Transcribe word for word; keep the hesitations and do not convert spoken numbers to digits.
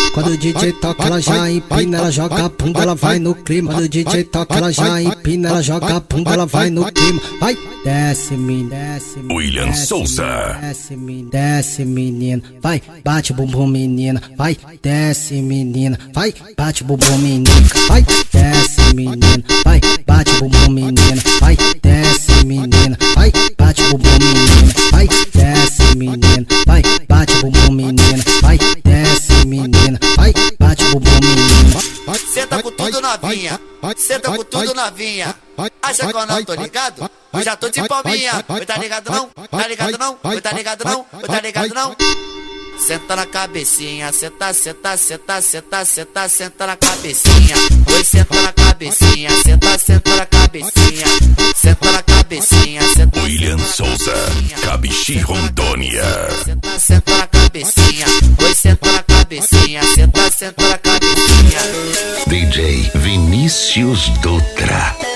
Quando o D J toca ela já empina, ela joga a bunda, ela vai no clima. Quando o D J toca ela já empina, ela joga a bunda, ela vai no clima. Vai, desce menina, desce menina, William Souza. desce menina, desce menina, vai, bate bumbum menina, vai, desce menina, vai, bate bumbum menina, vai, desce menina, vai, bate bumbum menina, vai, desce menina, vai, bate bumbum menina, vai, desce menina, vai, bate bumbum menina, vai, desce menina, vai, bate bumbum menina. Senta com tudo novinha, senta com tudo novinha. Acha que eu não tô ligado? Eu já tô de palminha. Oi, tá ligado não? Tá ligado não? Oi, tá ligado não? Oi, tá ligado não? Senta na cabecinha, senta, senta, senta, senta, senta, senta na cabecinha. Oi, senta na cabecinha, senta, senta na cabecinha. Senta na cabecinha, senta. William Souza, Cabixi, Rondônia. Senta, senta na cabecinha. Oi, senta na cabecinha, senta, senta na cabecinha. D J Vinícius Dutra.